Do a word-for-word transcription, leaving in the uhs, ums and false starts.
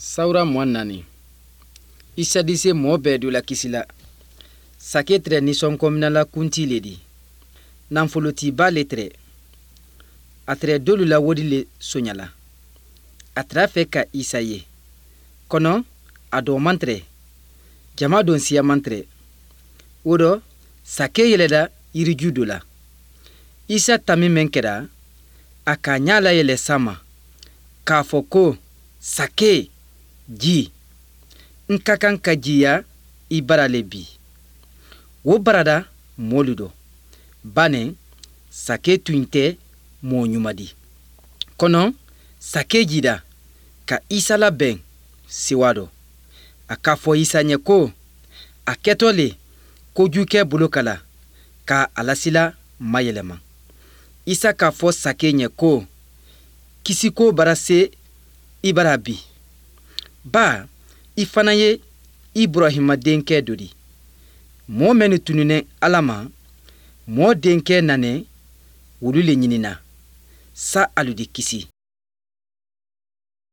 Sawura mɔɔ naani. Isa dise mɔɔ bɛɛ do la kisi la. Sake tɛrɛ nisɔnkɔmina la kunti le di. Nanfoloti ba le tɛrɛ. A tɛrɛ dolu la wodi le sonya la. A tɛrɛ fɛ ka Isa ye. Kɔnɔ, a dɔ man tɛrɛ. Jama don siya man tɛrɛ. Wodo, sake yɛlɛda yiriju do la. Isa tami men kɛra, a ka ɲa la yɛlɛ sama. K'a fɔ ko, sake, ji. N ka kan ka jiya i bara le bi. Wo barada mɔɔlu do. Bane, sake tun tɛ mɔɔ ɲuman di. Kɔnɔ, sake jida ka Isa labɛn sewa dɔ. A k'a fɔ Isa ɲɛ ko, a kɛtɔ le kojukɛ bolo kala ka a lasila mayɛlɛma. Isa k'a fɔ sake ɲɛ ko, kisiko bara se i bara bi. Ba, i fana ye Ibrahima denkɛ dɔ di. Mɔɔ mɛnu tununɛ Ala ma, mɔɔ denkɛ nanɛ wulu le ɲinina. Sa alu di kisi.